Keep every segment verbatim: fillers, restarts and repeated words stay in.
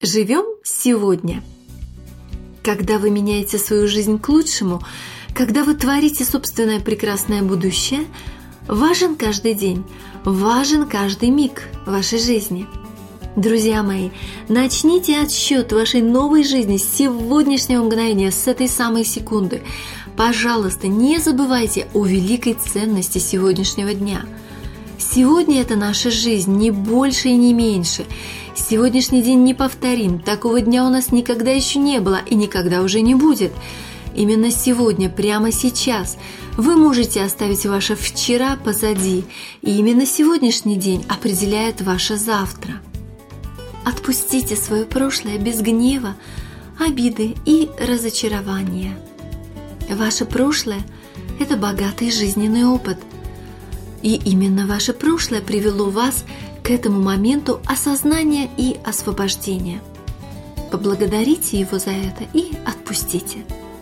Живем сегодня. Когда вы меняете свою жизнь к лучшему, когда вы творите собственное прекрасное будущее, важен каждый день, важен каждый миг вашей жизни. Друзья мои, начните отсчет вашей новой жизни с сегодняшнего мгновения, с этой самой секунды. Пожалуйста, не забывайте о великой ценности сегодняшнего дня. Сегодня это наша жизнь, не больше и не меньше. Сегодняшний день неповторим, такого дня у нас никогда еще не было и никогда уже не будет. Именно сегодня, прямо сейчас, вы можете оставить ваше вчера позади, и именно сегодняшний день определяет ваше завтра. Отпустите свое прошлое без гнева, обиды и разочарования. Ваше прошлое – это богатый жизненный опыт. И именно ваше прошлое привело вас к этому моменту осознания и освобождения. Поблагодарите его за это и отпустите.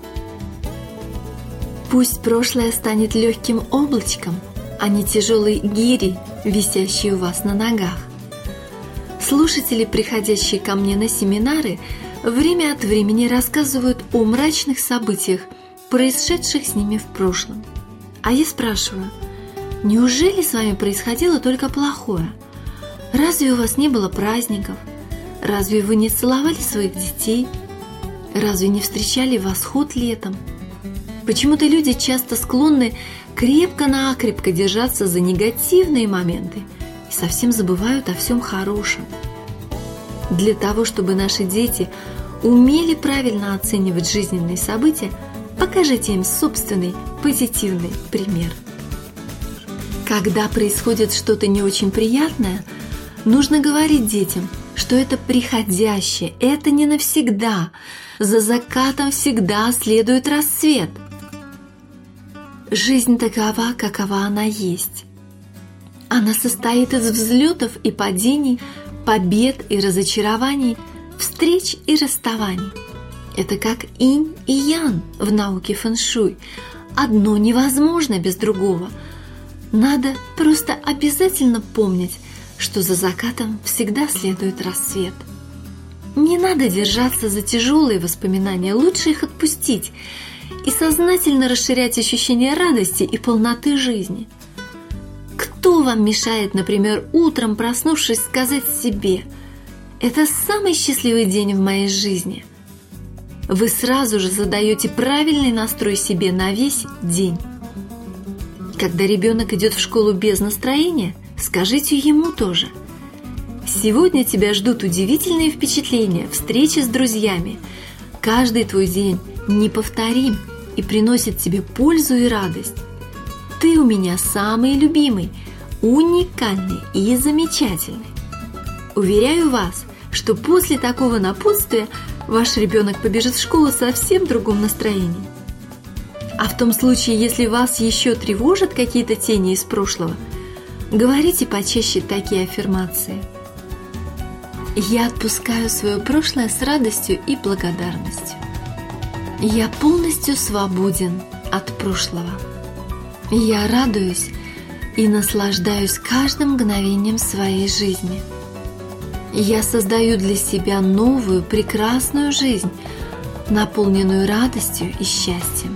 Пусть прошлое станет легким облачком, а не тяжелой гирей, висящей у вас на ногах. Слушатели, приходящие ко мне на семинары, время от времени рассказывают о мрачных событиях, происшедших с ними в прошлом. А я спрашиваю, неужели с вами происходило только плохое? Разве у вас не было праздников? Разве вы не целовали своих детей? Разве не встречали восход летом? Почему-то люди часто склонны крепко-накрепко держаться за негативные моменты и совсем забывают о всем хорошем. Для того, чтобы наши дети умели правильно оценивать жизненные события, покажите им собственный позитивный пример. Когда происходит что-то не очень приятное, нужно говорить детям, что это приходящее, это не навсегда. За закатом всегда следует рассвет. Жизнь такова, какова она есть. Она состоит из взлетов и падений, побед и разочарований, встреч и расставаний. Это как инь и ян в науке фэн-шуй. Одно невозможно без другого. Надо просто обязательно помнить, что за закатом всегда следует рассвет. Не надо держаться за тяжелые воспоминания, лучше их отпустить и сознательно расширять ощущение радости и полноты жизни. Кто вам мешает, например, утром проснувшись, сказать себе: «Это самый счастливый день в моей жизни»? Вы сразу же задаете правильный настрой себе на весь день. Когда ребенок идет в школу без настроения, скажите ему тоже: «Сегодня тебя ждут удивительные впечатления, встречи с друзьями. Каждый твой день неповторим и приносит тебе пользу и радость. Ты у меня самый любимый, уникальный и замечательный». Уверяю вас, что после такого напутствия ваш ребенок побежит в школу в совсем другом настроении. А в том случае, если вас еще тревожат какие-то тени из прошлого, говорите почаще такие аффирмации: «Я отпускаю свое прошлое с радостью и благодарностью. Я полностью свободен от прошлого. Я радуюсь и наслаждаюсь каждым мгновением своей жизни. Я создаю для себя новую прекрасную жизнь, наполненную радостью и счастьем».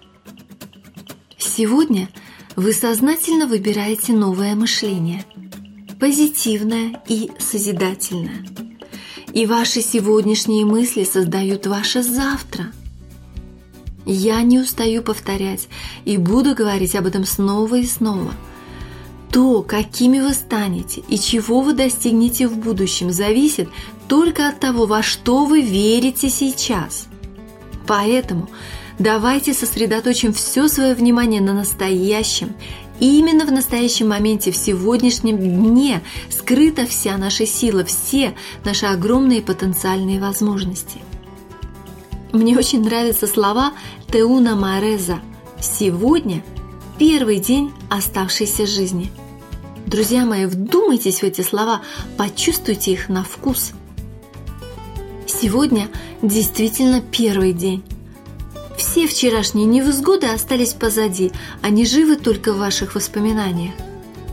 Сегодня вы сознательно выбираете новое мышление, позитивное и созидательное. И ваши сегодняшние мысли создают ваше завтра. Я не устаю повторять и буду говорить об этом снова и снова. То, какими вы станете и чего вы достигнете в будущем, зависит только от того, во что вы верите сейчас. Поэтому давайте сосредоточим все свое внимание на настоящем. И именно в настоящем моменте, в сегодняшнем дне, скрыта вся наша сила, все наши огромные потенциальные возможности. Мне очень нравятся слова Теуна Мореза: «Сегодня первый день оставшейся жизни». Друзья мои, вдумайтесь в эти слова, почувствуйте их на вкус. Сегодня действительно первый день. Все вчерашние невзгоды остались позади, они живы только в ваших воспоминаниях.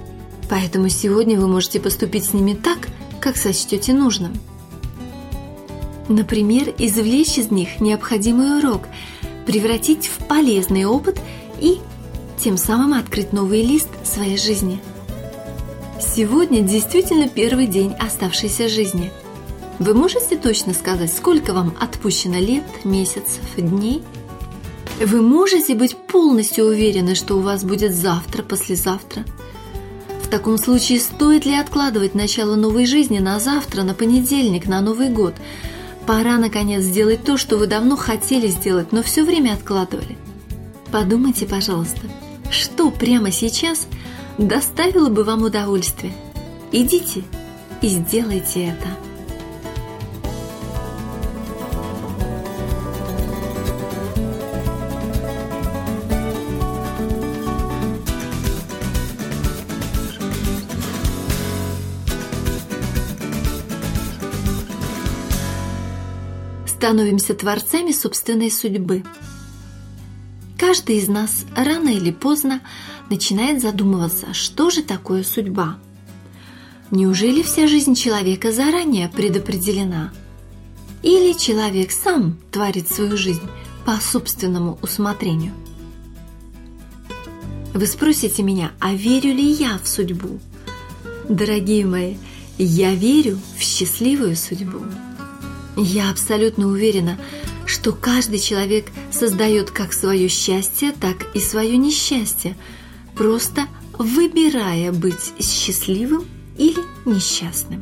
Поэтому сегодня вы можете поступить с ними так, как сочтете нужным. Например, извлечь из них необходимый урок, превратить в полезный опыт и тем самым открыть новый лист своей жизни. Сегодня действительно первый день оставшейся жизни. Вы можете точно сказать, сколько вам отпущено лет, месяцев, дней? Вы можете быть полностью уверены, что у вас будет завтра, послезавтра? В таком случае, стоит ли откладывать начало новой жизни на завтра, на понедельник, на Новый год? Пора, наконец, сделать то, что вы давно хотели сделать, но все время откладывали. Подумайте, пожалуйста, что прямо сейчас доставило бы вам удовольствие? Идите и сделайте это. Становимся творцами собственной судьбы. Каждый из нас рано или поздно начинает задумываться, что же такое судьба. Неужели вся жизнь человека заранее предопределена? Или человек сам творит свою жизнь по собственному усмотрению? Вы спросите меня, а верю ли я в судьбу? Дорогие мои, я верю в счастливую судьбу. Я абсолютно уверена, что каждый человек создает как свое счастье, так и свое несчастье, просто выбирая быть счастливым или несчастным.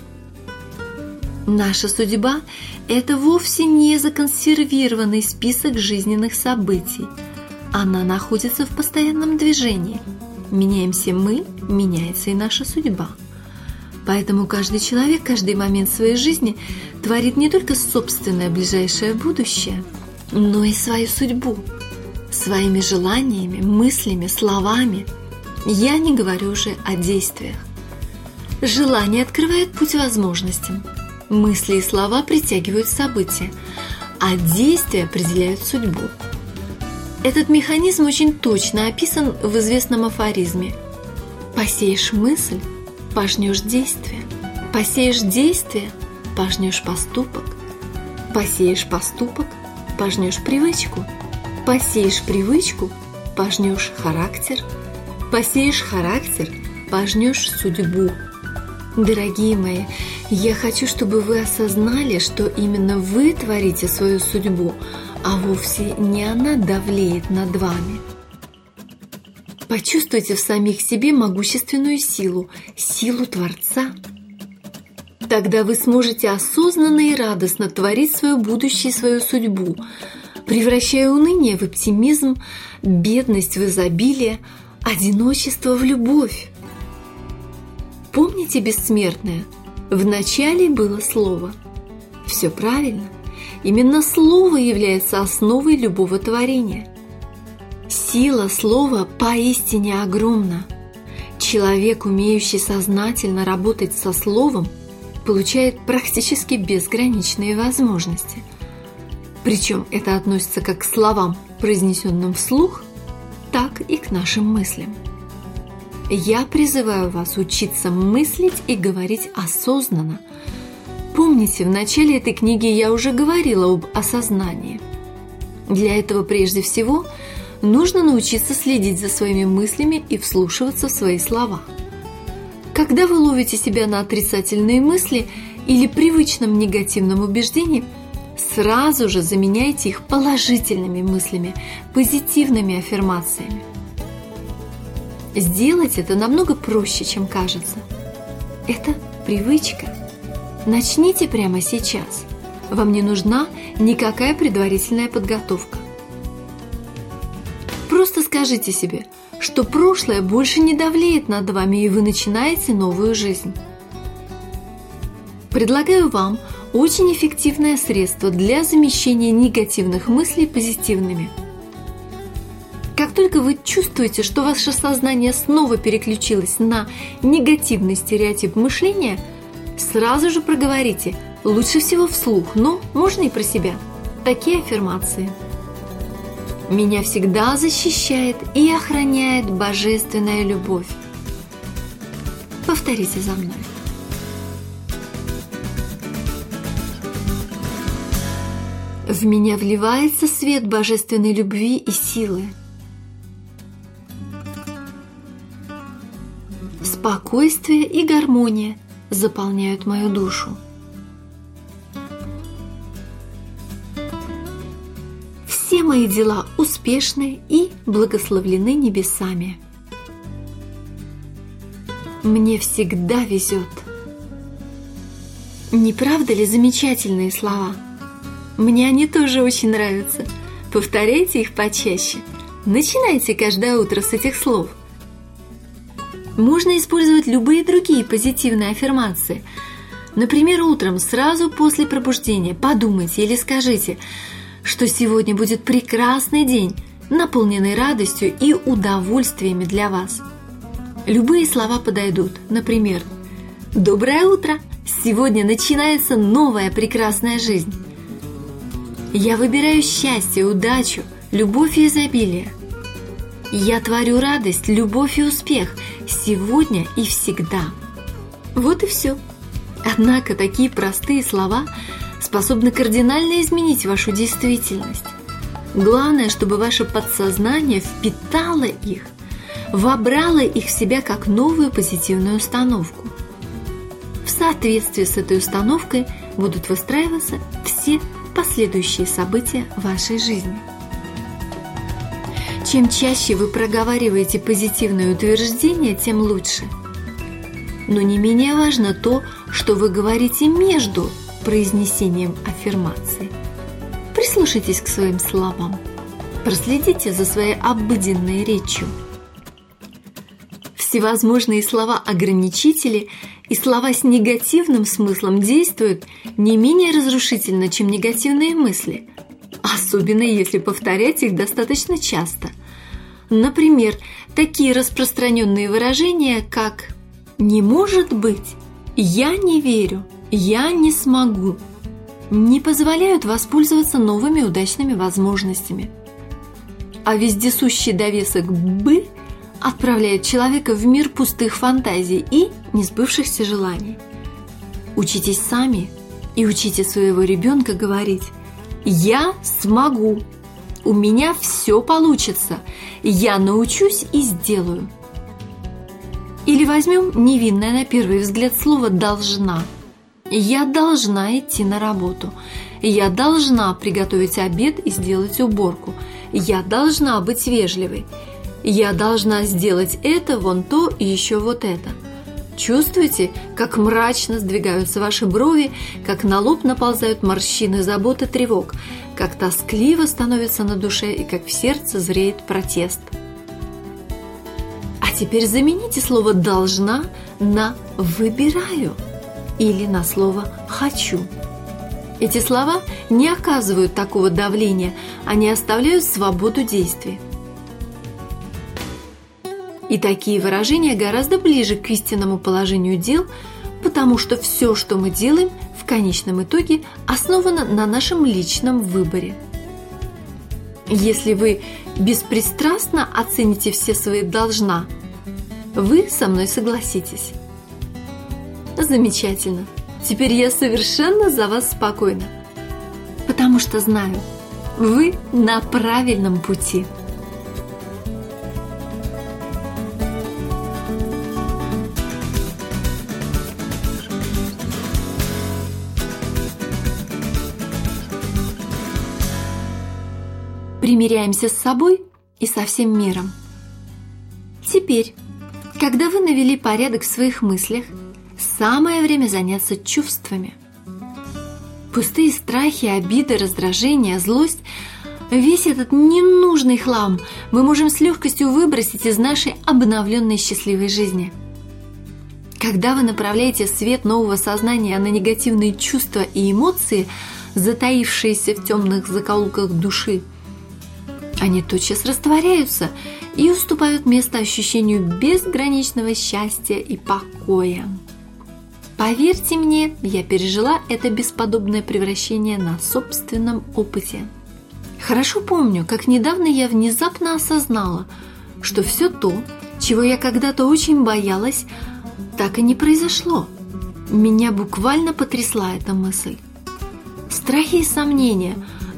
Наша судьба – это вовсе не законсервированный список жизненных событий. Она находится в постоянном движении. Меняемся мы, меняется и наша судьба. Поэтому каждый человек, каждый момент своей жизни творит не только собственное ближайшее будущее, но и свою судьбу, своими желаниями, мыслями, словами. Я не говорю уже о действиях. Желание открывает путь возможностям, мысли и слова притягивают события, а действия определяют судьбу. Этот механизм очень точно описан в известном афоризме: «Посеешь мысль, пожнешь действие, посеешь действие, пожнешь поступок, посеешь поступок, пожнешь привычку, посеешь привычку, пожнешь характер, посеешь характер, пожнешь судьбу». Дорогие мои, я хочу, чтобы вы осознали, что именно вы творите свою судьбу, а вовсе не она давлеет над вами. Почувствуйте в самих себе могущественную силу, силу Творца. Тогда вы сможете осознанно и радостно творить свое будущее и свою судьбу, превращая уныние в оптимизм, бедность в изобилие, одиночество в любовь. Помните, бессмертное? Вначале было Слово. Все правильно. Именно Слово является основой любого творения. Сила слова поистине огромна. Человек, умеющий сознательно работать со словом, получает практически безграничные возможности. Причем это относится как к словам, произнесенным вслух, так и к нашим мыслям. Я призываю вас учиться мыслить и говорить осознанно. Помните, в начале этой книги я уже говорила об осознании. Для этого прежде всего нужно научиться следить за своими мыслями и вслушиваться в свои слова. Когда вы ловите себя на отрицательные мысли или привычном негативном убеждении, сразу же заменяйте их положительными мыслями, позитивными аффирмациями. Сделать это намного проще, чем кажется. Это привычка. Начните прямо сейчас. Вам не нужна никакая предварительная подготовка. Просто скажите себе, что прошлое больше не давлеет над вами, и вы начинаете новую жизнь. Предлагаю вам очень эффективное средство для замещения негативных мыслей позитивными. Как только вы чувствуете, что ваше сознание снова переключилось на негативный стереотип мышления, сразу же проговорите, лучше всего вслух, но можно и про себя, такие аффирмации. Меня всегда защищает и охраняет божественная любовь. Повторите за мной. В меня вливается свет божественной любви и силы. Спокойствие и гармония заполняют мою душу. Все мои дела успешны и благословлены небесами. Мне всегда везет. Не правда ли замечательные слова? Мне они тоже очень нравятся. Повторяйте их почаще. Начинайте каждое утро с этих слов. Можно использовать любые другие позитивные аффирмации. Например, утром, сразу после пробуждения, подумайте или скажите, что сегодня будет прекрасный день, наполненный радостью и удовольствиями для вас. Любые слова подойдут. Например, «Доброе утро! Сегодня начинается новая прекрасная жизнь». «Я выбираю счастье, удачу, любовь и изобилие». «Я творю радость, любовь и успех сегодня и всегда». Вот и все. Однако такие простые слова способны кардинально изменить вашу действительность. Главное, чтобы ваше подсознание впитало их, вобрало их в себя как новую позитивную установку. В соответствии с этой установкой будут выстраиваться все последующие события вашей жизни. Чем чаще вы проговариваете позитивные утверждения, тем лучше. Но не менее важно то, что вы говорите между произнесением аффирмации. Прислушайтесь к своим словам. Проследите за своей обыденной речью. Всевозможные слова-ограничители и слова с негативным смыслом действуют не менее разрушительно, чем негативные мысли, особенно если повторять их достаточно часто. Например, такие распространенные выражения, как «не может быть», «я не верю», «я не смогу», не позволяют воспользоваться новыми удачными возможностями. А вездесущий довесок «бы» отправляет человека в мир пустых фантазий и несбывшихся желаний. Учитесь сами и учите своего ребенка говорить «я смогу», «у меня все получится», «я научусь и сделаю». Или возьмем невинное на первый взгляд слово «должна». «Я должна идти на работу», «я должна приготовить обед и сделать уборку», «я должна быть вежливой», «я должна сделать это, вон то и еще вот это». Чувствуете, как мрачно сдвигаются ваши брови, как на лоб наползают морщины забот и тревог, как тоскливо становится на душе и как в сердце зреет протест. А теперь замените слово «должна» на «выбираю» или на слово «хочу». Эти слова не оказывают такого давления, они оставляют свободу действий. И такие выражения гораздо ближе к истинному положению дел, потому что все, что мы делаем, в конечном итоге основано на нашем личном выборе. Если вы беспристрастно оцените все свои «должна», вы со мной согласитесь. Замечательно. Теперь я совершенно за вас спокойна, потому что знаю, вы на правильном пути. Примиряемся с собой и со всем миром. Теперь, когда вы навели порядок в своих мыслях, самое время заняться чувствами. Пустые страхи, обиды, раздражение, злость – весь этот ненужный хлам мы можем с легкостью выбросить из нашей обновленной счастливой жизни. Когда вы направляете свет нового сознания на негативные чувства и эмоции, затаившиеся в темных закоулках души, они тотчас растворяются и уступают место ощущению безграничного счастья и покоя. Поверьте мне, я пережила это бесподобное превращение на собственном опыте. Хорошо помню, как недавно я внезапно осознала, что все то, чего я когда-то очень боялась, так и не произошло. Меня буквально потрясла эта мысль. Страхи и сомнения,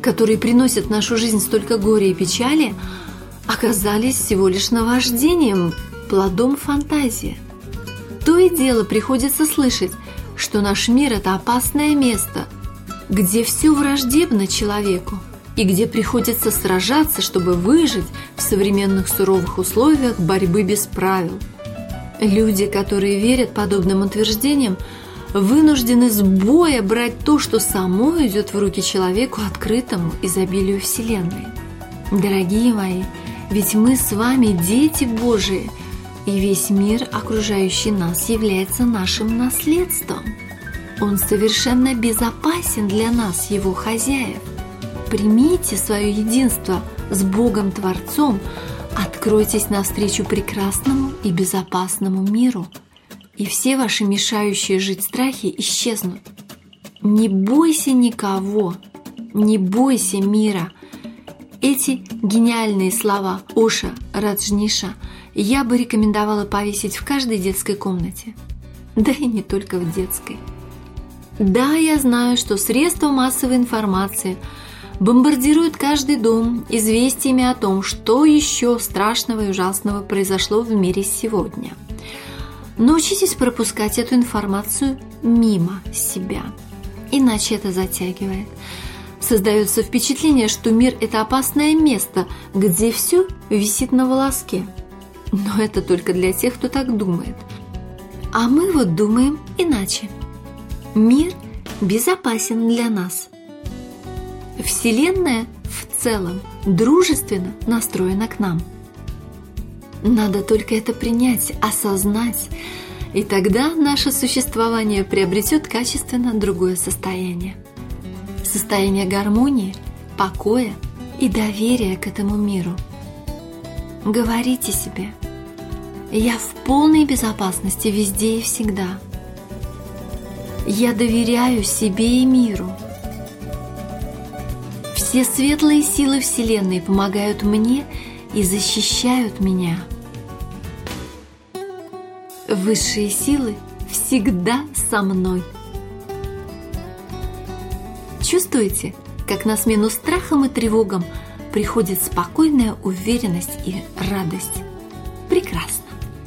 которые приносят в нашу жизнь столько горя и печали, оказались всего лишь наваждением, плодом фантазии. То и дело приходится слышать, что наш мир – это опасное место, где все враждебно человеку и где приходится сражаться, чтобы выжить в современных суровых условиях борьбы без правил. Люди, которые верят подобным утверждениям, вынуждены с боя брать то, что само идет в руки человеку, открытому изобилию Вселенной. Дорогие мои, ведь мы с вами дети Божии, и весь мир, окружающий нас, является нашим наследством. Он совершенно безопасен для нас, его хозяев. Примите свое единство с Богом-творцом, откройтесь навстречу прекрасному и безопасному миру, и все ваши мешающие жить страхи исчезнут. Не бойся никого, не бойся мира. Эти гениальные слова Оша Раджниша я бы рекомендовала повесить в каждой детской комнате. Да и не только в детской. Да, я знаю, что средства массовой информации бомбардируют каждый дом известиями о том, что еще страшного и ужасного произошло в мире сегодня. Научитесь пропускать эту информацию мимо себя, иначе это затягивает. Создается впечатление, что мир – это опасное место, где все висит на волоске. Но это только для тех, кто так думает. А мы вот думаем иначе. Мир безопасен для нас. Вселенная в целом дружественно настроена к нам. Надо только это принять, осознать, и тогда наше существование приобретет качественно другое состояние. Состояние гармонии, покоя и доверия к этому миру. Говорите себе: «Я в полной безопасности везде и всегда. Я доверяю себе и миру. Все светлые силы Вселенной помогают мне и защищают меня. Высшие силы всегда со мной». Чувствуете, как на смену страхам и тревогам приходит спокойная уверенность и радость? Прекрасно.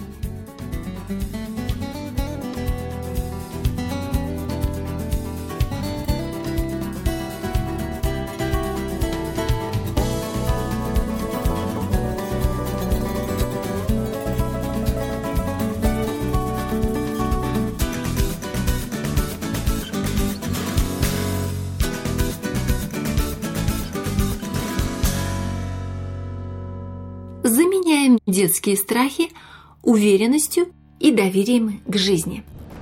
Заменяем детские страхи уверенностью и доверием к жизни.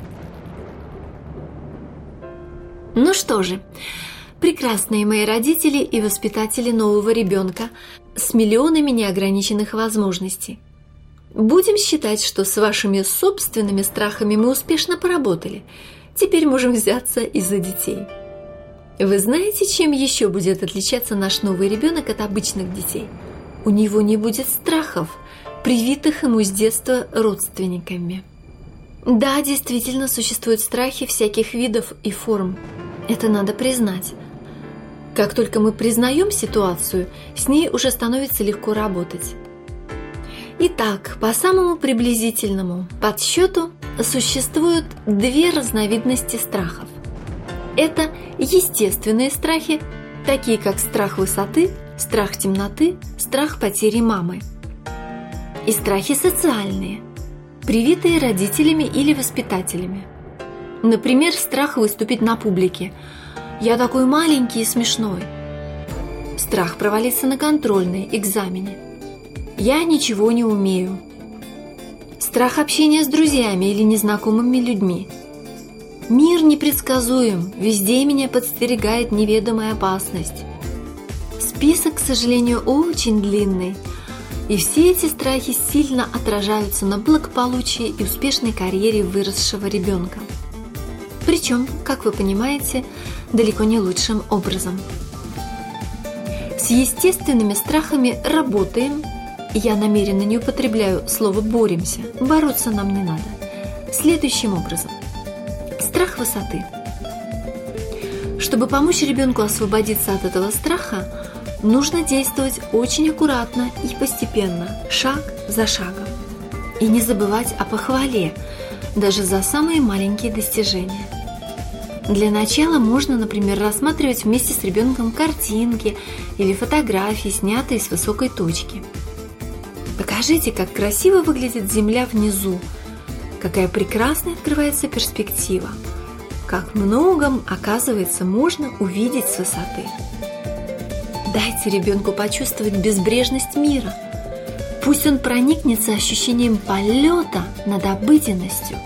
Ну что же, прекрасные мои родители и воспитатели нового ребенка с миллионами неограниченных возможностей. Будем считать, что с вашими собственными страхами мы успешно поработали. Теперь можем взяться и за детей. Вы знаете, чем еще будет отличаться наш новый ребенок от обычных детей? У него не будет страхов, привитых ему с детства родственниками. Да, действительно, существуют страхи всяких видов и форм. Это надо признать. Как только мы признаем ситуацию, с ней уже становится легко работать. Итак, по самому приблизительному подсчету существуют две разновидности страхов. Это естественные страхи, такие как страх высоты, страх темноты, страх потери мамы. И страхи социальные, привитые родителями или воспитателями. Например, страх выступить на публике. «Я такой маленький и смешной». Страх провалиться на контрольной, экзамене. «Я ничего не умею». Страх общения с друзьями или незнакомыми людьми. «Мир непредсказуем, везде меня подстерегает неведомая опасность». Список, к сожалению, очень длинный, и все эти страхи сильно отражаются на благополучии и успешной карьере выросшего ребенка. Причем, как вы понимаете, далеко не лучшим образом. С естественными страхами работаем, я намеренно не употребляю слово «боремся», бороться нам не надо, следующим образом. Страх высоты. Чтобы помочь ребенку освободиться от этого страха, нужно действовать очень аккуратно и постепенно, шаг за шагом. И не забывать о похвале, даже за самые маленькие достижения. Для начала можно, например, рассматривать вместе с ребенком картинки или фотографии, снятые с высокой точки. Покажите, как красиво выглядит земля внизу, какая прекрасная открывается перспектива, как многом, оказывается, можно увидеть с высоты. Дайте ребенку почувствовать безбрежность мира. Пусть он проникнется ощущением полета над обыденностью.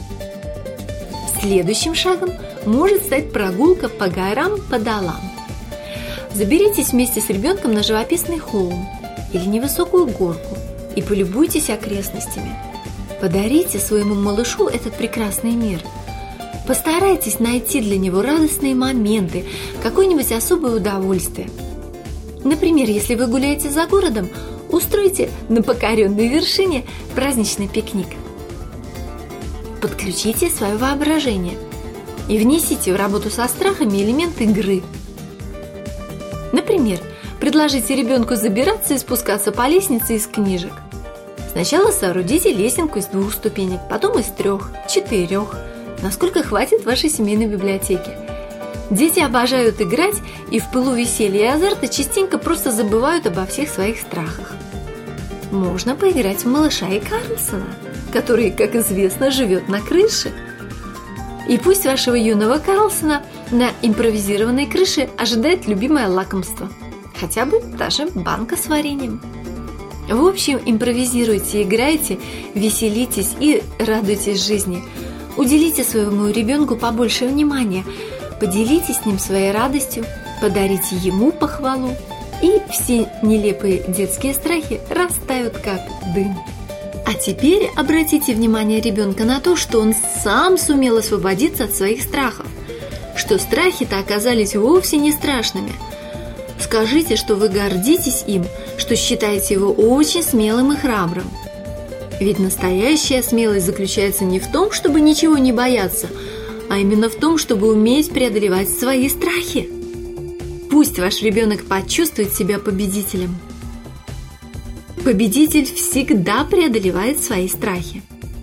Следующим шагом может стать прогулка по горам, по долам. Заберитесь вместе с ребенком на живописный холм или невысокую горку и полюбуйтесь окрестностями. Подарите своему малышу этот прекрасный мир. Постарайтесь найти для него радостные моменты, какое-нибудь особое удовольствие. Например, если вы гуляете за городом, устройте на покоренной вершине праздничный пикник. Подключите свое воображение и внесите в работу со страхами элемент игры. Например, предложите ребенку забираться и спускаться по лестнице из книжек. Сначала соорудите лесенку из двух ступенек, потом из трех, четырех, насколько хватит вашей семейной библиотеки. Дети обожают играть и в пылу веселья и азарта частенько просто забывают обо всех своих страхах. Можно поиграть в малыша и Карлсона, который, как известно, живет на крыше. И пусть вашего юного Карлсона на импровизированной крыше ожидает любимое лакомство, хотя бы даже банка с вареньем. В общем, импровизируйте, играйте, веселитесь и радуйтесь жизни. Уделите своему ребенку побольше внимания, поделитесь с ним своей радостью, подарите ему похвалу, и все нелепые детские страхи растают как дым. А теперь обратите внимание ребенка на то, что он сам сумел освободиться от своих страхов, что страхи-то оказались вовсе не страшными. Скажите, что вы гордитесь им, что считаете его очень смелым и храбрым. Ведь настоящая смелость заключается не в том, чтобы ничего не бояться, а именно в том, чтобы уметь преодолевать свои страхи. Пусть ваш ребенок почувствует себя победителем. Победитель всегда преодолевает свои страхи.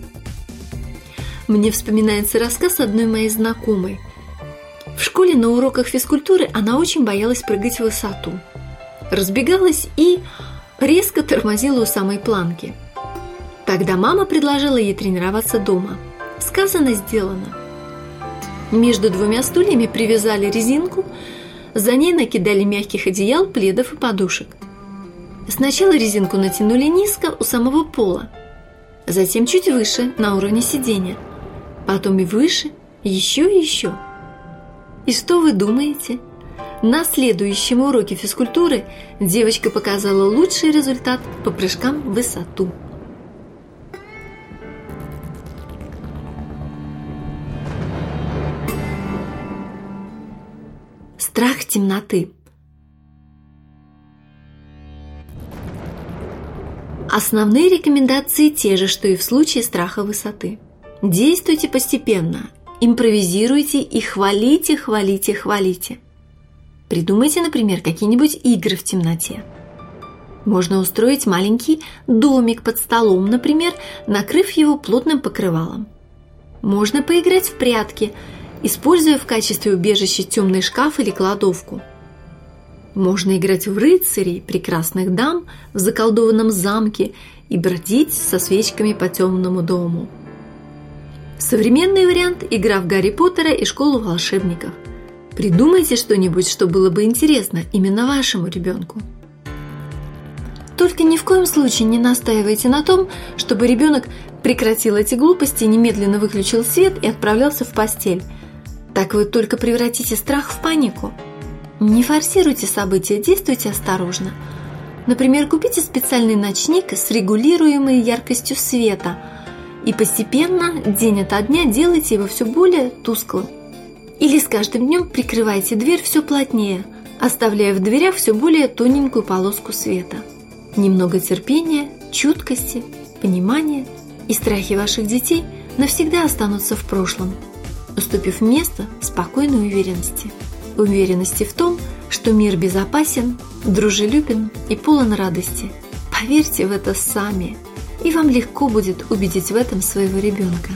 Мне вспоминается рассказ одной моей знакомой. В школе на уроках физкультуры она очень боялась прыгать в высоту. Разбегалась и резко тормозила у самой планки. Тогда мама предложила ей тренироваться дома. Сказано, сделано. Между двумя стульями привязали резинку, за ней накидали мягких одеял, пледов и подушек. Сначала резинку натянули низко у самого пола, затем чуть выше, на уровне сиденья, потом и выше, еще и еще. И что вы думаете? На следующем уроке физкультуры девочка показала лучший результат по прыжкам в высоту. Страх темноты. Основные рекомендации те же, что и в случае страха высоты. Действуйте постепенно, импровизируйте и хвалите, хвалите, хвалите. Придумайте, например, какие-нибудь игры в темноте. Можно устроить маленький домик под столом, например, накрыв его плотным покрывалом. Можно поиграть в прятки, используя в качестве убежища темный шкаф или кладовку. Можно играть в рыцарей, прекрасных дам в заколдованном замке и бродить со свечками по темному дому. Современный вариант – игра в Гарри Поттера и школу волшебников. Придумайте что-нибудь, что было бы интересно именно вашему ребенку. Только ни в коем случае не настаивайте на том, чтобы ребенок прекратил эти глупости, немедленно выключил свет и отправлялся в постель. Так вы только превратите страх в панику. Не форсируйте события, действуйте осторожно. Например, купите специальный ночник с регулируемой яркостью света и постепенно, день ото дня, делайте его все более тусклым. Или с каждым днем прикрывайте дверь все плотнее, оставляя в дверях все более тоненькую полоску света. Немного терпения, чуткости, понимания, и страхи ваших детей навсегда останутся в прошлом, уступив место спокойной уверенности. уверенности в том, что мир безопасен, дружелюбен и полон радости. Поверьте в это сами, и вам легко будет убедить в этом своего ребенка.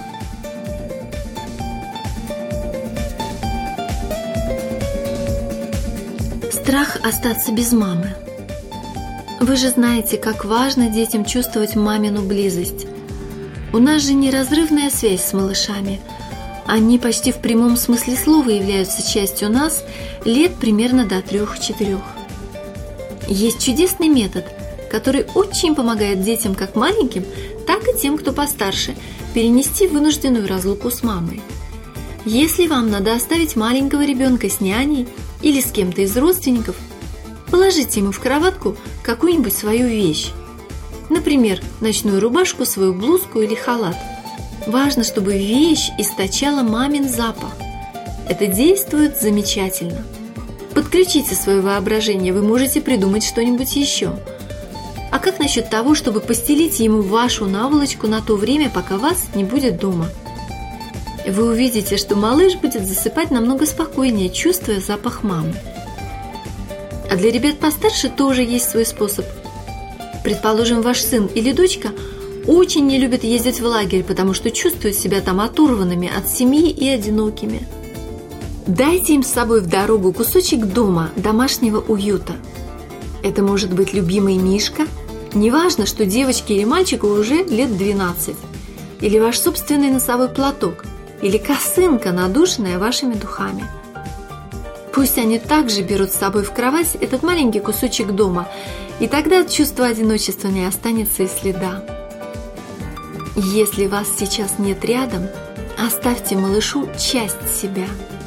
Страх остаться без мамы. Вы же знаете, как важно детям чувствовать мамину близость. У нас же неразрывная связь с малышами. Они почти в прямом смысле слова являются частью нас лет примерно до трех-четырех. Есть чудесный метод, который очень помогает детям как маленьким, так и тем, кто постарше, перенести вынужденную разлуку с мамой. Если вам надо оставить маленького ребенка с няней или с кем-то из родственников, положите ему в кроватку какую-нибудь свою вещь. Например, ночную рубашку, свою блузку или халат. Важно, чтобы вещь источала мамин запах. Это действует замечательно. Подключите свое воображение, вы можете придумать что-нибудь еще. А как насчет того, чтобы постелить ему вашу наволочку на то время, пока вас не будет дома? Вы увидите, что малыш будет засыпать намного спокойнее, чувствуя запах мамы. А для ребят постарше тоже есть свой способ. Предположим, ваш сын или дочка очень не любят ездить в лагерь, потому что чувствуют себя там оторванными от семьи и одинокими. Дайте им с собой в дорогу кусочек дома, домашнего уюта. Это может быть любимый мишка, неважно, что девочке или мальчику уже лет двенадцать, или ваш собственный носовой платок, или косынка, надушенная вашими духами. Пусть они также берут с собой в кровать этот маленький кусочек дома, и тогда от чувства одиночества не останется и следа. Если вас сейчас нет рядом, оставьте малышу часть себя.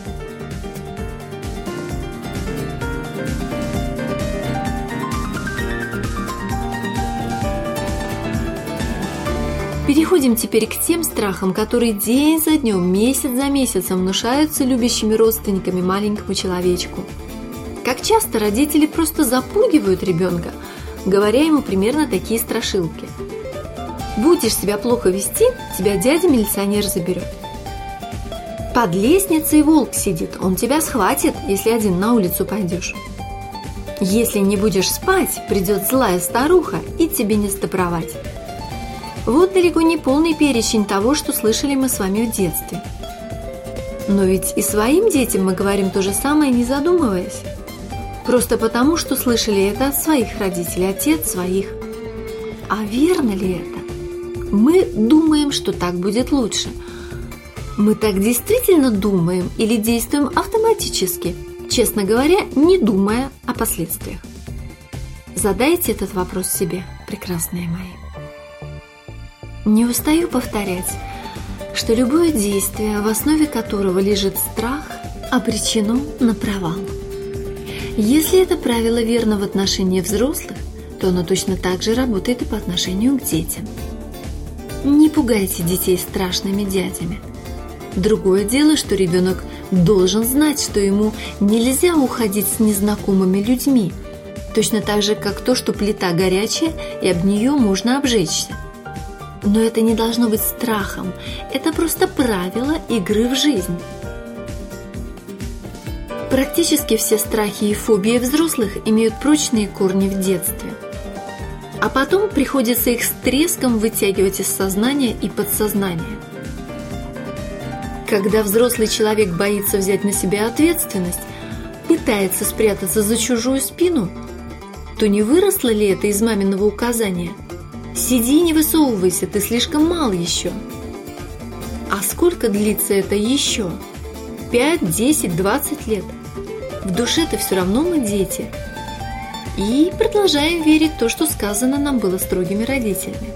Переходим теперь к тем страхам, которые день за днем, месяц за месяцем внушаются любящими родственниками маленькому человечку. Как часто родители просто запугивают ребенка, говоря ему примерно такие страшилки. Будешь себя плохо вести, тебя дядя-милиционер заберет. Под лестницей волк сидит, он тебя схватит, если один на улицу пойдешь. Если не будешь спать, придет злая старуха и тебе не сдобровать. Вот далеко не полный перечень того, что слышали мы с вами в детстве. Но ведь и своим детям мы говорим то же самое, не задумываясь. Просто потому, что слышали это от своих родителей, отец своих. А верно ли это? Мы думаем, что так будет лучше. Мы так действительно думаем или действуем автоматически, честно говоря, не думая о последствиях? Задайте этот вопрос себе, прекрасные мои. Не устаю повторять, что любое действие, в основе которого лежит страх, обречено на провал. Если это правило верно в отношении взрослых, то оно точно так же работает и по отношению к детям. Не пугайте детей страшными дядями. Другое дело, что ребенок должен знать, что ему нельзя уходить с незнакомыми людьми, точно так же, как то, что плита горячая и об нее можно обжечься. Но это не должно быть страхом, это просто правило игры в жизнь. Практически все страхи и фобии взрослых имеют прочные корни в детстве. А потом приходится их с треском вытягивать из сознания и подсознания. Когда взрослый человек боится взять на себя ответственность, пытается спрятаться за чужую спину, то не выросло ли это из маминого указания? «Сиди и не высовывайся, ты слишком мал еще». А сколько длится это еще? пять, десять, двадцать лет? В душе-то все равно мы дети. И продолжаем верить в то, что сказано нам было строгими родителями.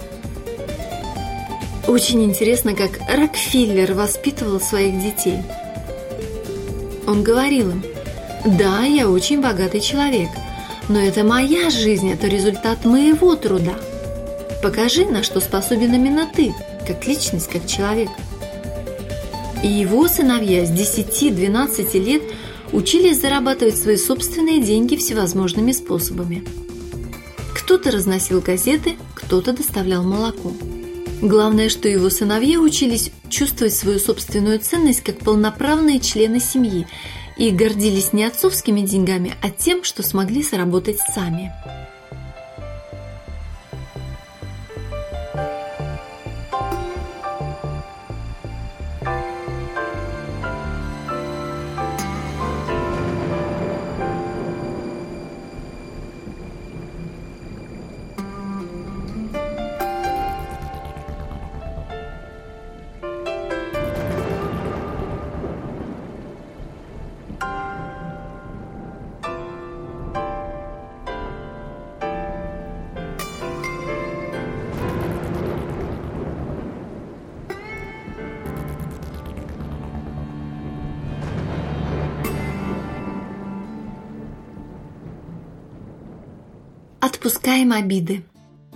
Очень интересно, как Рокфеллер воспитывал своих детей. Он говорил им: «Да, я очень богатый человек, но это моя жизнь, это результат моего труда. Покажи, на что способен именно ты, как личность, как человек». И его сыновья с десяти-двенадцати лет учились зарабатывать свои собственные деньги всевозможными способами. Кто-то разносил газеты, кто-то доставлял молоко. Главное, что его сыновья учились чувствовать свою собственную ценность как полноправные члены семьи и гордились не отцовскими деньгами, а тем, что смогли заработать сами. Отпускаем обиды.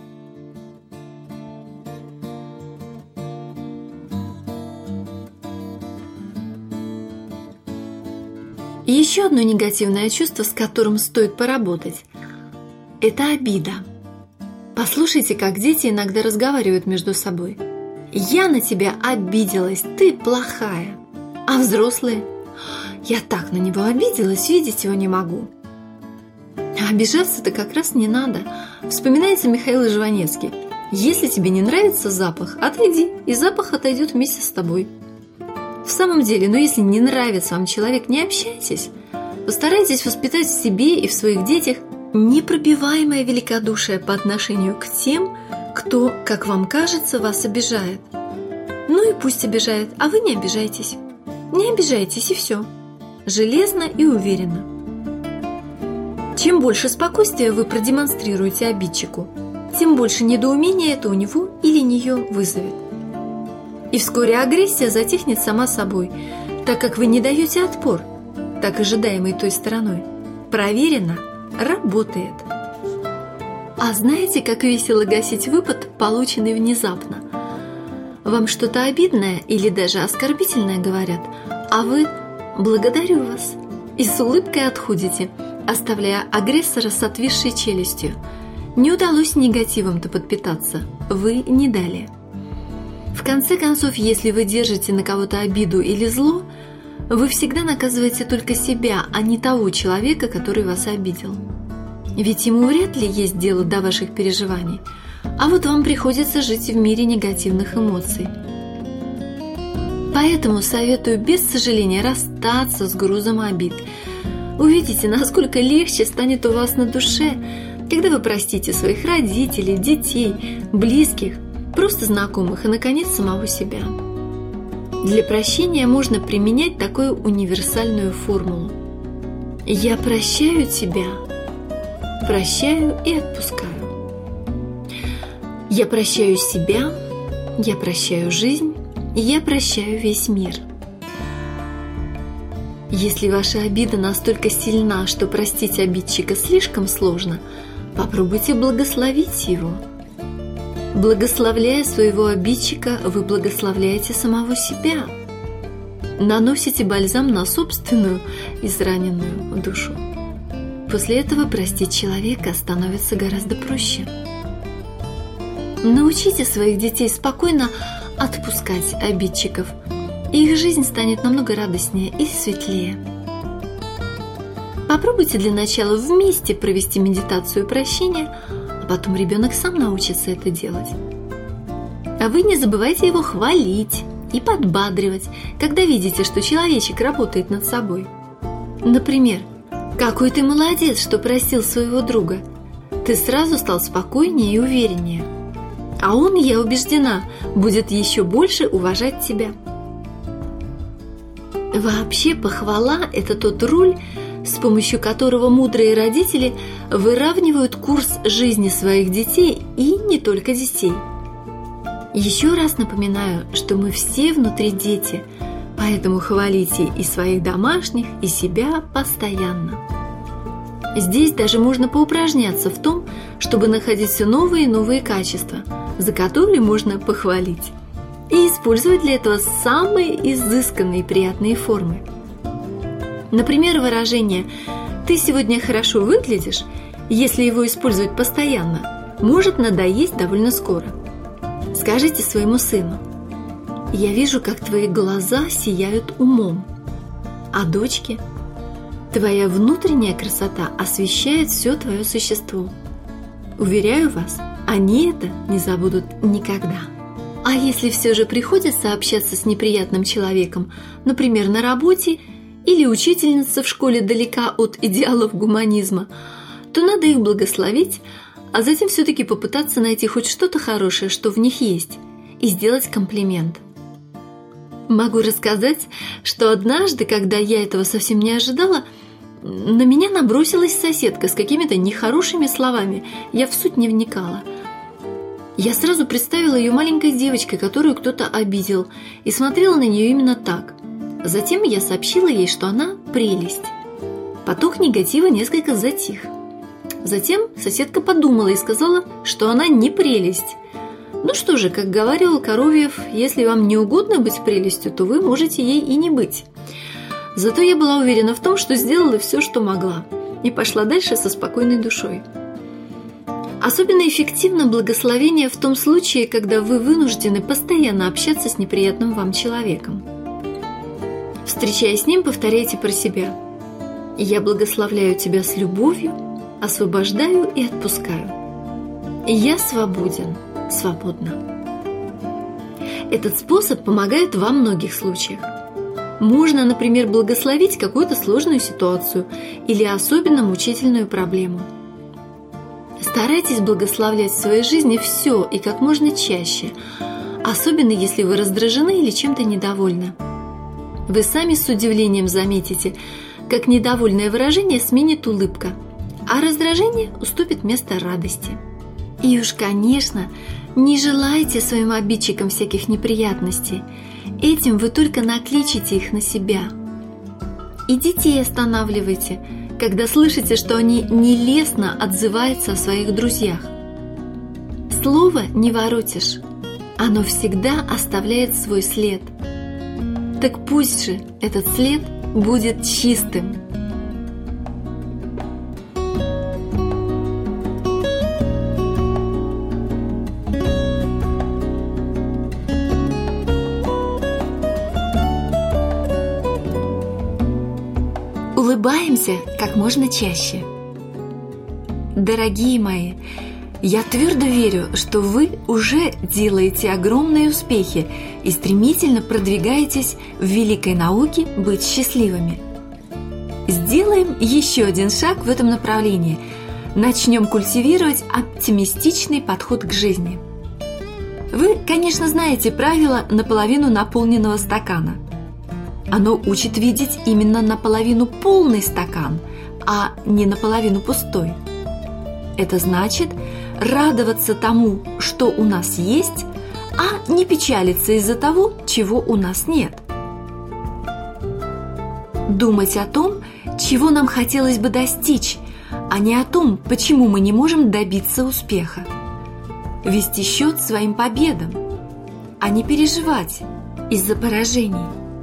И еще одно негативное чувство, с которым стоит поработать – это обида. Послушайте, как дети иногда разговаривают между собой. «Я на тебя обиделась, ты плохая». А взрослые? «Я так на него обиделась, видеть его не могу». А обижаться-то как раз не надо. Вспоминается Михаил Жванецкий. Если тебе не нравится запах, отойди, и запах отойдет вместе с тобой. В самом деле, ну если не нравится вам человек, не общайтесь. Постарайтесь воспитать в себе и в своих детях непробиваемое великодушие по отношению к тем, кто, как вам кажется, вас обижает. Ну и пусть обижает, а вы не обижайтесь. Не обижайтесь, и все. Железно и уверенно. Чем больше спокойствия вы продемонстрируете обидчику, тем больше недоумения это у него или нее вызовет. И вскоре агрессия затихнет сама собой, так как вы не даете отпор, так ожидаемый той стороной. Проверено, работает. А знаете, как весело гасить выпад, полученный внезапно? Вам что-то обидное или даже оскорбительное говорят, а вы «благодарю вас» и с улыбкой отходите, оставляя агрессора с отвисшей челюстью. Не удалось негативом-то подпитаться, вы не дали. В конце концов, если вы держите на кого-то обиду или зло, вы всегда наказываете только себя, а не того человека, который вас обидел. Ведь ему вряд ли есть дело до ваших переживаний, а вот вам приходится жить в мире негативных эмоций. Поэтому советую без сожаления расстаться с грузом обид. Увидите, насколько легче станет у вас на душе, когда вы простите своих родителей, детей, близких, просто знакомых и, наконец, самого себя. Для прощения можно применять такую универсальную формулу. Я прощаю тебя, прощаю и отпускаю. Я прощаю себя, я прощаю жизнь, я прощаю весь мир. Если ваша обида настолько сильна, что простить обидчика слишком сложно, попробуйте благословить его. Благословляя своего обидчика, вы благословляете самого себя. Наносите бальзам на собственную израненную душу. После этого простить человека становится гораздо проще. Научите своих детей спокойно отпускать обидчиков, и их жизнь станет намного радостнее и светлее. Попробуйте для начала вместе провести медитацию прощения, а потом ребенок сам научится это делать. А вы не забывайте его хвалить и подбадривать, когда видите, что человечек работает над собой. Например, «Какой ты молодец, что простил своего друга! Ты сразу стал спокойнее и увереннее. А он, я убеждена, будет еще больше уважать тебя». Вообще, похвала – это тот руль, с помощью которого мудрые родители выравнивают курс жизни своих детей и не только детей. Еще раз напоминаю, что мы все внутри дети, поэтому хвалите и своих домашних, и себя постоянно. Здесь даже можно поупражняться в том, чтобы находить все новые и новые качества, за которые можно похвалить, и использовать для этого самые изысканные и приятные формы. Например, выражение «ты сегодня хорошо выглядишь», если его использовать постоянно, может надоесть довольно скоро. Скажите своему сыну: «Я вижу, как твои глаза сияют умом», а дочке: Твоя внутренняя красота освещает все твое существо. Уверяю вас, они это не забудут никогда. А если все же приходится общаться с неприятным человеком, например, на работе, или учительница в школе далека от идеалов гуманизма, то надо их благословить, а затем все-таки попытаться найти хоть что-то хорошее, что в них есть, и сделать комплимент. Могу рассказать, что однажды, когда я этого совсем не ожидала, на меня набросилась соседка с какими-то нехорошими словами, я в суть не вникала. Я сразу представила ее маленькой девочкой, которую кто-то обидел, и смотрела на нее именно так. Затем я сообщила ей, что она прелесть. Поток негатива несколько затих. Затем соседка подумала и сказала, что она не прелесть. Ну что же, как говаривал Коровьев, если вам не угодно быть прелестью, то вы можете ей и не быть. Зато я была уверена в том, что сделала все, что могла, и пошла дальше со спокойной душой. Особенно эффективно благословение в том случае, когда вы вынуждены постоянно общаться с неприятным вам человеком. Встречаясь с ним, повторяйте про себя: «Я благословляю тебя с любовью, освобождаю и отпускаю. Я свободен, свободна». Этот способ помогает во многих случаях. Можно, например, благословить какую-то сложную ситуацию или особенно мучительную проблему. Старайтесь благословлять в своей жизни все и как можно чаще, особенно если вы раздражены или чем-то недовольны. Вы сами с удивлением заметите, как недовольное выражение сменит улыбка, а раздражение уступит место радости. И уж, конечно, не желайте своим обидчикам всяких неприятностей. Этим вы только накличите их на себя. И детей останавливайте, когда слышите, что они нелестно отзываются о своих друзьях. Слово не воротишь, оно всегда оставляет свой след. Так пусть же этот след будет чистым. Улыбаемся как можно чаще. Дорогие мои, я твердо верю, что вы уже делаете огромные успехи и стремительно продвигаетесь в великой науке быть счастливыми. Сделаем еще один шаг в этом направлении. Начнем культивировать оптимистичный подход к жизни. Вы, конечно, знаете правило наполовину наполненного стакана. Оно учит видеть именно наполовину полный стакан, а не наполовину пустой. Это значит радоваться тому, что у нас есть, а не печалиться из-за того, чего у нас нет. Думать о том, чего нам хотелось бы достичь, а не о том, почему мы не можем добиться успеха. Вести счет своим победам, а не переживать из-за поражений.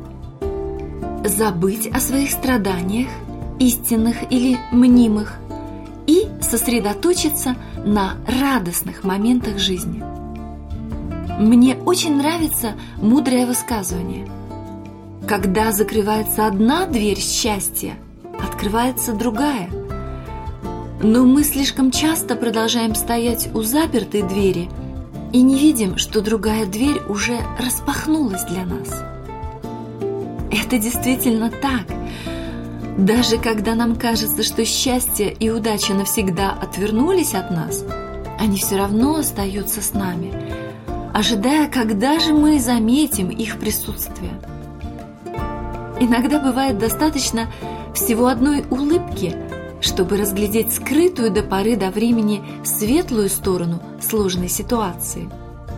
Забыть о своих страданиях, истинных или мнимых, и сосредоточиться на радостных моментах жизни. Мне очень нравится мудрое высказывание: когда закрывается одна дверь счастья, открывается другая. Но мы слишком часто продолжаем стоять у запертой двери и не видим, что другая дверь уже распахнулась для нас. Это действительно так. Даже когда нам кажется, что счастье и удача навсегда отвернулись от нас, они все равно остаются с нами, ожидая, когда же мы заметим их присутствие. Иногда бывает достаточно всего одной улыбки, чтобы разглядеть скрытую до поры до времени светлую сторону сложной ситуации.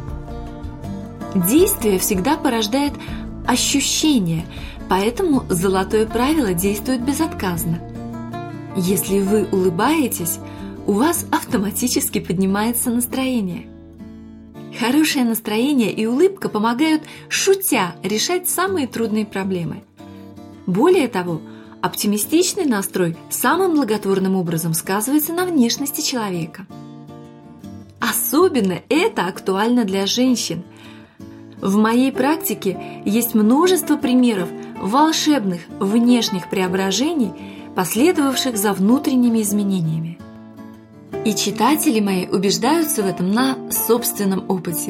Действие всегда порождает ощущение, поэтому золотое правило действует безотказно. Если вы улыбаетесь, у вас автоматически поднимается настроение. Хорошее настроение и улыбка помогают, шутя, решать самые трудные проблемы. Более того, оптимистичный настрой самым благотворным образом сказывается на внешности человека. Особенно это актуально для женщин. В моей практике есть множество примеров волшебных внешних преображений, последовавших за внутренними изменениями. И читатели мои убеждаются в этом на собственном опыте.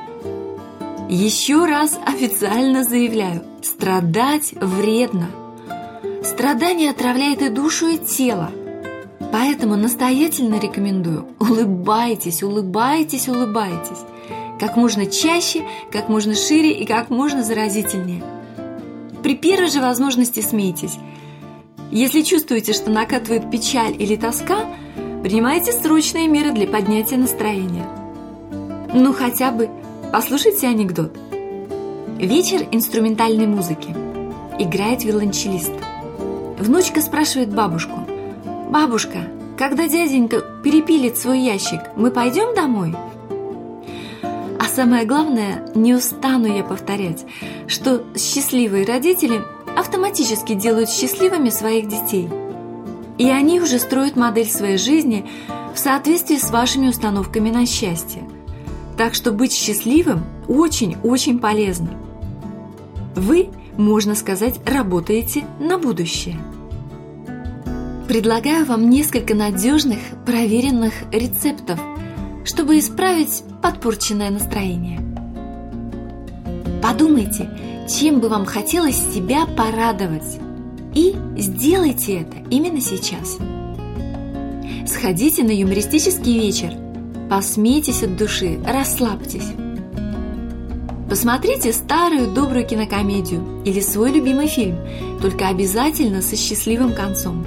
Еще раз официально заявляю, страдать вредно. Страдание отравляет и душу, и тело. Поэтому настоятельно рекомендую: улыбайтесь, улыбайтесь, улыбайтесь. Как можно чаще, как можно шире и как можно заразительнее. При первой же возможности смейтесь. Если чувствуете, что накатывает печаль или тоска, принимайте срочные меры для поднятия настроения. Ну хотя бы послушайте анекдот. Вечер инструментальной музыки. Играет виолончелист. Внучка спрашивает бабушку: «Бабушка, когда дяденька перепилит свой ящик, мы пойдем домой?» А самое главное, не устану я повторять, что счастливые родители автоматически делают счастливыми своих детей. И они уже строят модель своей жизни в соответствии с вашими установками на счастье. Так что быть счастливым очень-очень полезно. Вы, можно сказать, работаете на будущее. Предлагаю вам несколько надежных, проверенных рецептов, чтобы исправить подпорченное настроение. Подумайте, чем бы вам хотелось себя порадовать, и сделайте это именно сейчас. Сходите на юмористический вечер, посмейтесь от души, расслабьтесь. Посмотрите старую добрую кинокомедию или свой любимый фильм, только обязательно со счастливым концом.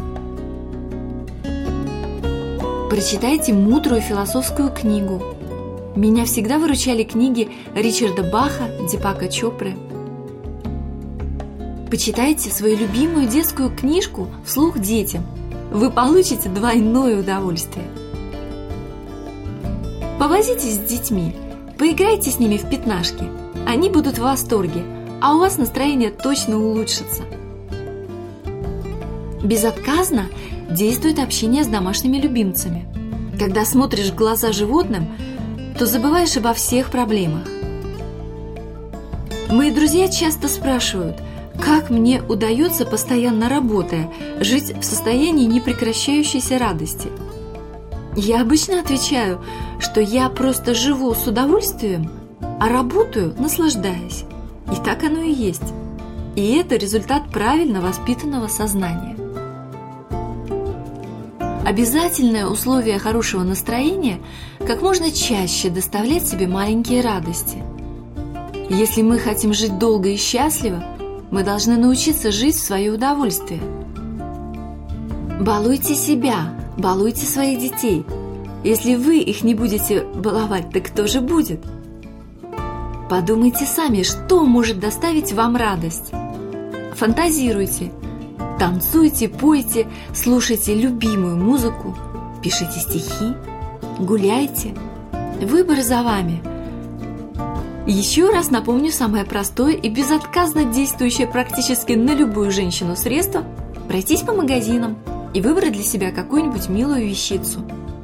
Прочитайте мудрую философскую книгу. Меня всегда выручали книги Ричарда Баха, Дипака Чопры. Почитайте свою любимую детскую книжку вслух детям. Вы получите двойное удовольствие. Повозитесь с детьми, поиграйте с ними в пятнашки. Они будут в восторге, а у вас настроение точно улучшится. Безотказно действует общение с домашними любимцами. Когда смотришь в глаза животным, то забываешь обо всех проблемах. Мои друзья часто спрашивают, как мне удается, постоянно работая, жить в состоянии непрекращающейся радости. Я обычно отвечаю, что я просто живу с удовольствием, а работаю, наслаждаясь. И так оно и есть. И это результат правильно воспитанного сознания. Обязательное условие хорошего настроения – как можно чаще доставлять себе маленькие радости. Если мы хотим жить долго и счастливо, мы должны научиться жить в свое удовольствие. Балуйте себя, балуйте своих детей. Если вы их не будете баловать, так кто же будет? Подумайте сами, что может доставить вам радость. Фантазируйте, танцуйте, пойте, слушайте любимую музыку, пишите стихи, гуляйте. Выбор за вами. Еще раз напомню самое простое и безотказно действующее практически на любую женщину средство – пройтись по магазинам и выбрать для себя какую-нибудь милую вещицу.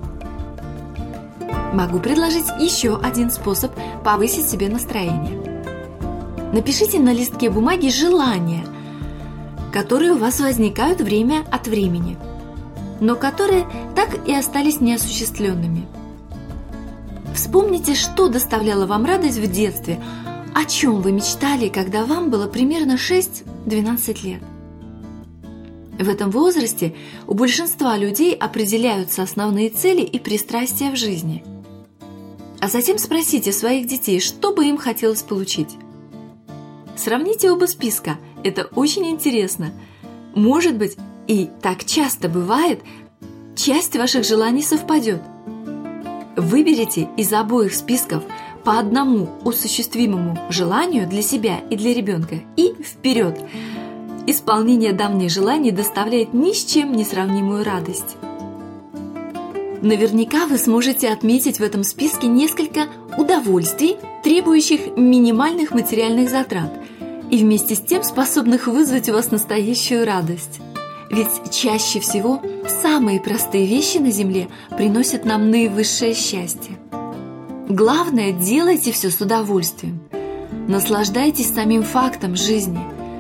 Могу предложить еще один способ повысить себе настроение. Напишите на листке бумаги желания, которые у вас возникают время от времени, но которые так и остались неосуществленными. Вспомните, что доставляло вам радость в детстве, о чем вы мечтали, когда вам было примерно шесть-двенадцать лет. В этом возрасте у большинства людей определяются основные цели и пристрастия в жизни. А затем спросите своих детей, что бы им хотелось получить. Сравните оба списка, это очень интересно. Может быть, и так часто бывает, часть ваших желаний совпадет. Выберите из обоих списков по одному осуществимому желанию для себя и для ребенка и вперед! Исполнение давних желаний доставляет ни с чем не сравнимую радость. Наверняка вы сможете отметить в этом списке несколько удовольствий, требующих минимальных материальных затрат, и вместе с тем способных вызвать у вас настоящую радость. Ведь чаще всего самые простые вещи на земле приносят нам наивысшее счастье. Главное, делайте все с удовольствием. Наслаждайтесь самим фактом жизни.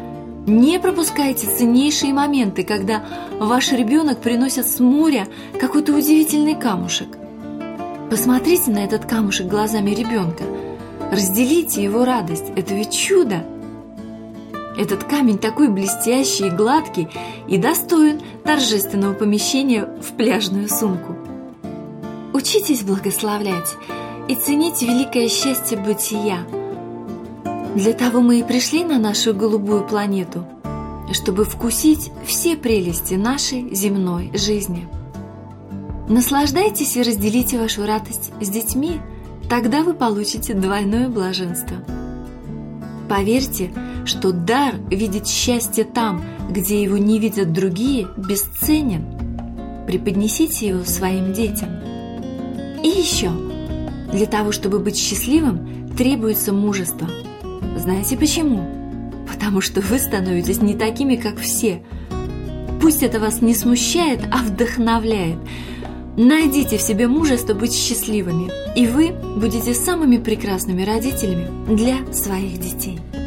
Не пропускайте ценнейшие моменты, когда ваш ребенок приносит с моря какой-то удивительный камушек. Посмотрите на этот камушек глазами ребенка. Разделите его радость. Это ведь чудо. Этот камень такой блестящий и гладкий и достоин торжественного помещения в пляжную сумку. Учитесь благословлять и цените великое счастье бытия. Для того мы и пришли на нашу голубую планету, чтобы вкусить все прелести нашей земной жизни. Наслаждайтесь и разделите вашу радость с детьми, тогда вы получите двойное блаженство. Поверьте, что дар видеть счастье там, где его не видят другие, бесценен. Преподнесите его своим детям. И еще, для того, чтобы быть счастливым, требуется мужество. Знаете почему? Потому что вы становитесь не такими, как все. Пусть это вас не смущает, а вдохновляет. Найдите в себе мужество быть счастливыми, и вы будете самыми прекрасными родителями для своих детей.